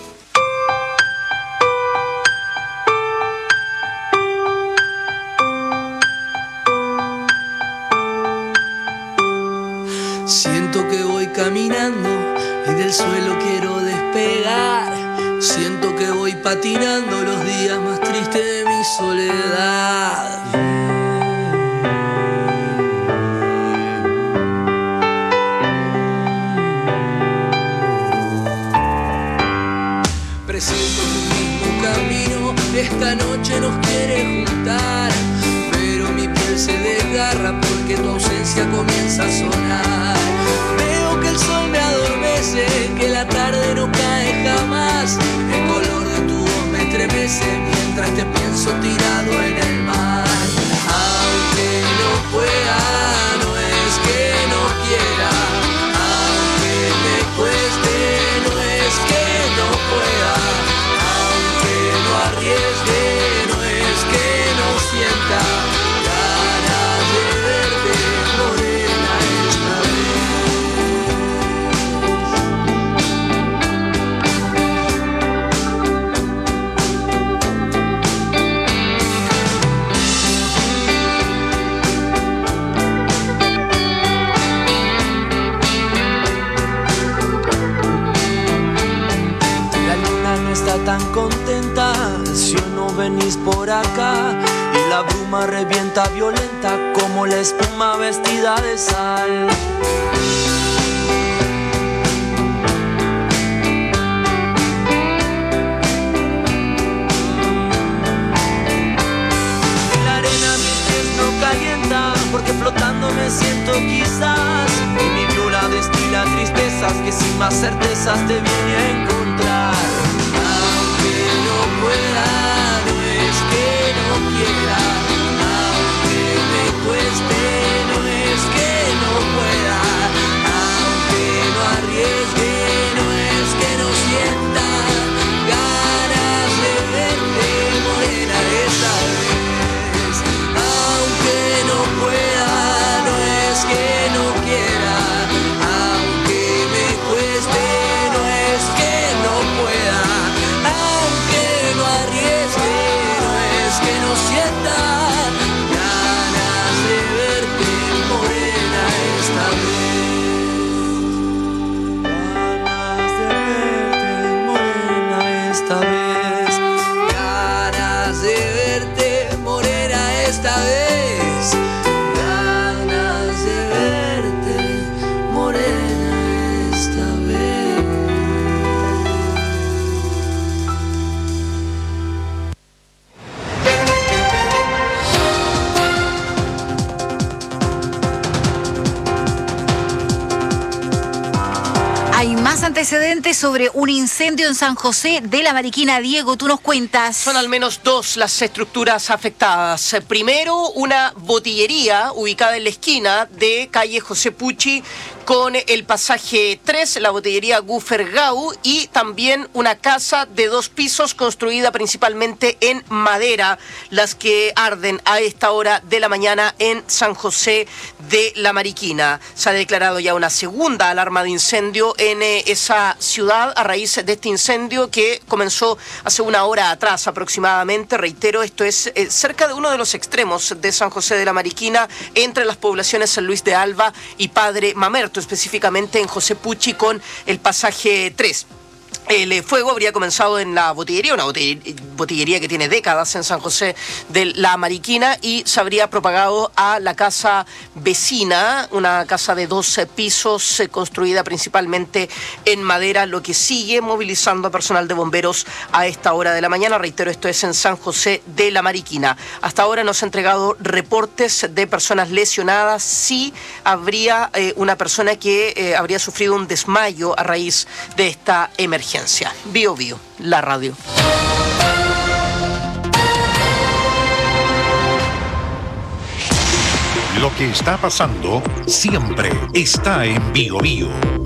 Siento que voy caminando y del suelo quiero despegar. Siento que voy patinando los días más tristes de mi soledad. Presiento que el mismo camino esta noche nos quiere juntar, pero mi piel se desgarra porque tu ausencia comienza a sonar. Veo que el sol me adormece, que la tarde no cae jamás. El color de tu voz me estremece mientras te pienso tirado en el mar. Aunque no pueda, no es que no quiera. Aunque me cueste, no es que no pueda. Aunque no arriesgue, no es que no sienta ganas de verte, morena, esta vez. La luna no está tan contenta si hoy no venís por acá, y la bruma revienta violenta como la espuma vestida de sal. En la arena mis pies no calientan porque flotando me siento quizás, y mi viola destila tristezas que sin más certezas te viene a encontrar. Aunque no pueda, no es que no quiera. Aunque me cueste, no es que no pueda. Aunque no arriesgue, no es que no sienta ganas de verte, morena, esta vez. Aunque no pueda, no es que no quiera. Aunque me cueste, no es que no pueda. Aunque no arriesgue, no es que no sienta ganas de verte, morena, esta vez. Ganas de verte, morena, esta vez. Ganas de verte, morena, esta vez. Ganas de verte, morena, esta vez. Hay más antecedentes sobre un incendio en San José de la Mariquina. Diego, tú nos cuentas. Son al menos dos las estructuras afectadas. Primero, una botillería ubicada en la esquina de calle José Pucci con el pasaje 3, la botillería Gufergau, y también una casa de 2 pisos construida principalmente en madera, las que arden a esta hora de la mañana en San José de la Mariquina. Se ha declarado ya una segunda alarma de incendio en esa ciudad a raíz de este incendio que comenzó hace una hora atrás aproximadamente. Reitero, esto es cerca de uno de los extremos de San José de la Mariquina, entre las poblaciones San Luis de Alba y Padre Mamerto, específicamente en José Pucci con el pasaje 3. El fuego habría comenzado en la botillería, una botillería que tiene décadas en San José de la Mariquina, y se habría propagado a la casa vecina, una casa de 2 pisos construida principalmente en madera, lo que sigue movilizando a personal de bomberos a esta hora de la mañana. Reitero, esto es en San José de la Mariquina. Hasta ahora no se han entregado reportes de personas lesionadas. Sí habría una persona que habría sufrido un desmayo a raíz de esta emergencia. Bio Bio, la radio. Lo que está pasando siempre está en Bío Bío.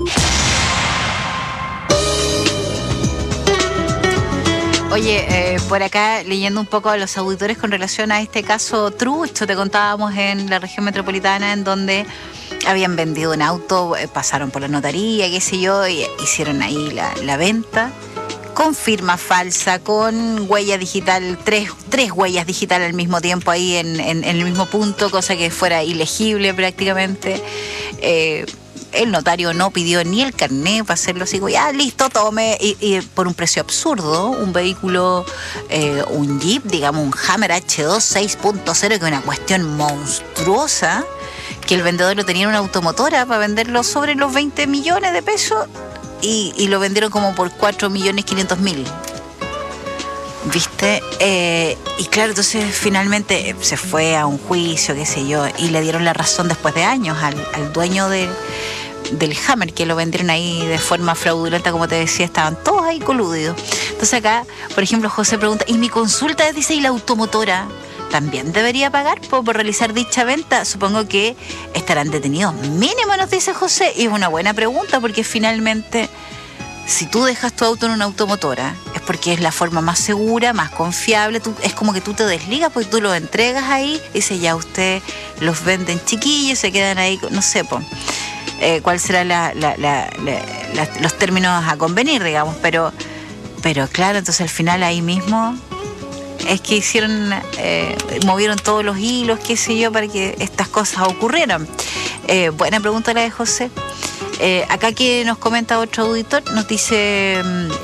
Oye, por acá leyendo un poco a los auditores con relación a este caso trucho, te contábamos en la región metropolitana en donde habían vendido un auto, pasaron por la notaría, qué sé yo, y hicieron ahí la venta con firma falsa, con huella digital, tres huellas digitales al mismo tiempo ahí en el mismo punto, cosa que fuera ilegible prácticamente. El notario no pidió ni el carnet para hacerlo así, ya listo, tome, y por un precio absurdo, un vehículo, un Jeep, digamos un Hammer H2 6.0, que es una cuestión monstruosa, que el vendedor lo tenía en una automotora para venderlo sobre los 20 millones de pesos y lo vendieron como por 4.500.000. ¿Viste? Y claro, entonces finalmente se fue a un juicio, qué sé yo, y le dieron la razón después de años al dueño del Hammer, que lo vendieron ahí de forma fraudulenta, como te decía, estaban todos ahí coludidos. Entonces acá, por ejemplo, José pregunta, y mi consulta dice, ¿y la automotora también debería pagar por realizar dicha venta? Supongo que estarán detenidos mínimo, nos dice José, y es una buena pregunta, porque finalmente si tú dejas tu auto en una automotora es porque es la forma más segura, más confiable. Es como que tú te desligas porque tú los entregas ahí, dice ya usted los venden chiquillos, se quedan ahí, no sé, cuál será los términos a convenir, digamos, pero claro, entonces al final ahí mismo es que hicieron, movieron todos los hilos, qué sé yo, para que estas cosas ocurrieran. Buena pregunta la de José. Acá que nos comenta otro auditor, nos dice,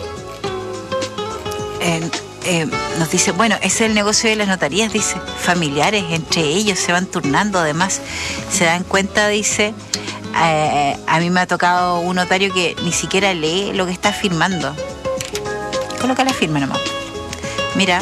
bueno, ese es el negocio de las notarías, dice, familiares, entre ellos se van turnando, además se dan cuenta, dice, a mí me ha tocado un notario que ni siquiera lee lo que está firmando, coloca la firma nomás, mira.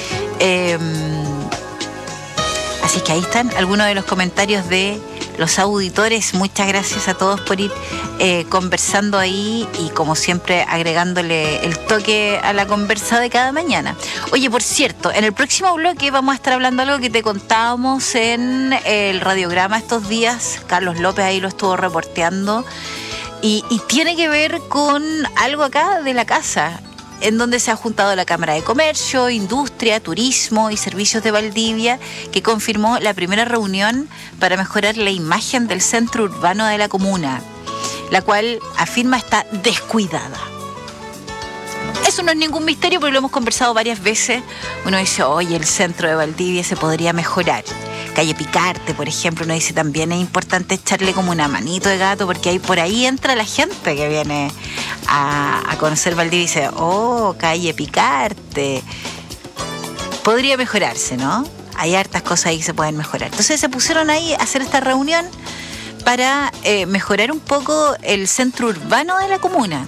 Así que ahí están algunos de los comentarios de los auditores. Muchas gracias a todos por ir conversando ahí y como siempre agregándole el toque a la conversa de cada mañana. Oye, por cierto, en el próximo bloque vamos a estar hablando de algo que te contábamos en el radiograma estos días. Carlos López ahí lo estuvo reporteando y tiene que ver con algo acá de la casa, en donde se ha juntado la Cámara de Comercio, Industria, Turismo y Servicios de Valdivia, que confirmó la primera reunión para mejorar la imagen del centro urbano de la comuna, la cual afirma está descuidada. Eso no es ningún misterio porque lo hemos conversado varias veces. Uno dice, oye, el centro de Valdivia se podría mejorar. Calle Picarte, por ejemplo, uno dice también es importante echarle como una manito de gato porque ahí por ahí entra la gente que viene a conocer Valdivia y dice, oh, Calle Picarte. Podría mejorarse, ¿no? Hay hartas cosas ahí que se pueden mejorar. Entonces se pusieron ahí a hacer esta reunión para mejorar un poco el centro urbano de la comuna.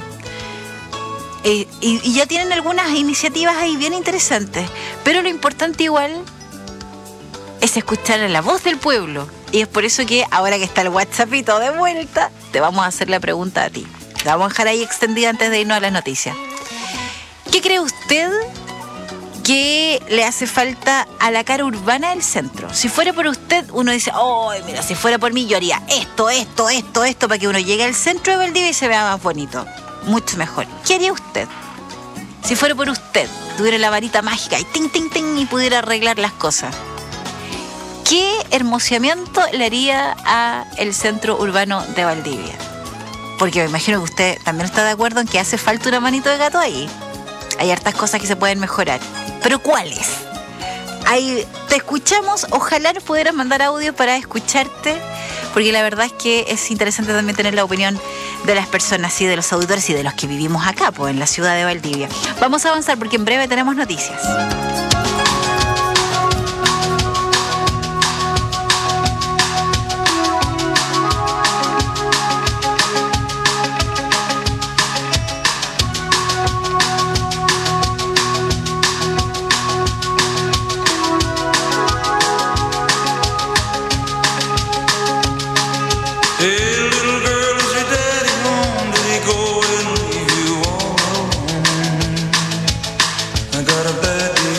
Y ya tienen algunas iniciativas ahí bien interesantes, pero lo importante igual es escuchar a la voz del pueblo. Y es por eso que ahora que está el WhatsAppito de vuelta, te vamos a hacer la pregunta a ti. La vamos a dejar ahí extendida antes de irnos a las noticias. ¿Qué cree usted que le hace falta a la cara urbana del centro? Si fuera por usted, uno dice, oh, mira, si fuera por mí yo haría esto, para que uno llegue al centro de Valdivia y se vea más bonito. Mucho mejor. ¿Qué haría usted? Si fuera por usted, tuviera la varita mágica y ting, ting, ting y pudiera arreglar las cosas. ¿Qué hermoseamiento le haría a el centro urbano de Valdivia? Porque me imagino que usted también está de acuerdo en que hace falta una manito de gato ahí. Hay hartas cosas que se pueden mejorar. ¿Pero cuáles? Ahí te escuchamos. Ojalá nos pudieras mandar audio para escucharte, porque la verdad es que es interesante también tener la opinión de las personas y de los auditores y de los que vivimos acá, pues, en la ciudad de Valdivia. Vamos a avanzar porque en breve tenemos noticias. I got a bad day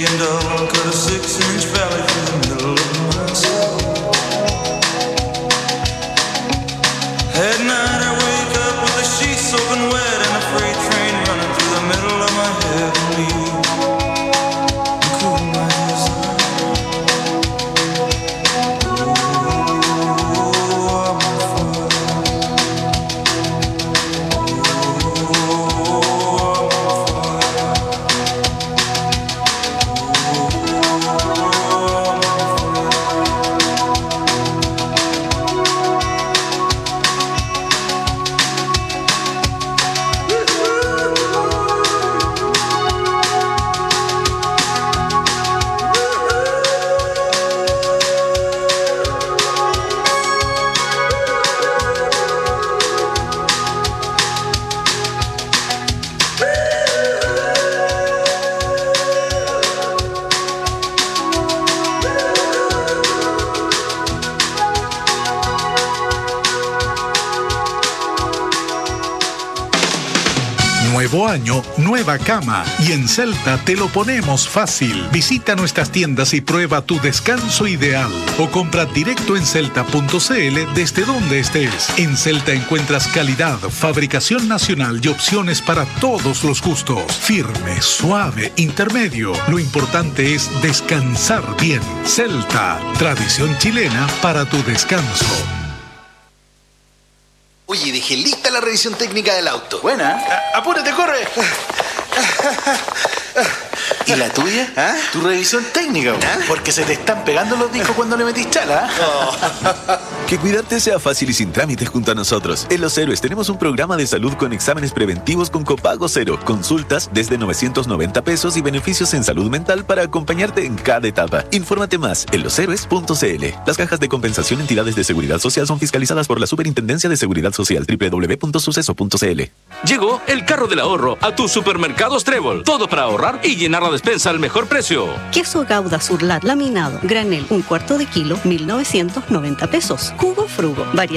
and Dublin, cut a 6-inch valley through the middle of my soul. At night I wake up with the sheets soaking wet and a freight train running through the middle of my head, and you cool my desire. Nuevo año, nueva cama. Y en Celta te lo ponemos fácil. Visita nuestras tiendas y prueba tu descanso ideal. O compra directo en celta.cl desde donde estés. En Celta encuentras calidad, fabricación nacional y opciones para todos los gustos. Firme, suave, intermedio. Lo importante es descansar bien. Celta, tradición chilena para tu descanso. Oye, dejé lista la revisión técnica del auto. Buena. Apúrate, corre. ¿Y la tuya? ¿Ah? Tu revisión técnica, porque se te están pegando los discos cuando le metís chala. Que cuidarte sea fácil y sin trámites junto a nosotros. En Los Héroes tenemos un programa de salud con exámenes preventivos con copago cero, consultas desde 990 pesos y beneficios en salud mental para acompañarte en cada etapa. Infórmate más en loshéroes.cl. Las cajas de compensación entidades de seguridad social son fiscalizadas por la Superintendencia de Seguridad Social. www.suceso.cl. Llegó el carro del ahorro a tus supermercados Trébol. Todo para ahorrar y llenar la despensa al mejor precio. Queso Gouda Surlat laminado, granel, 1/4 de kilo, 1.990 pesos. Jugo Frugo, variedad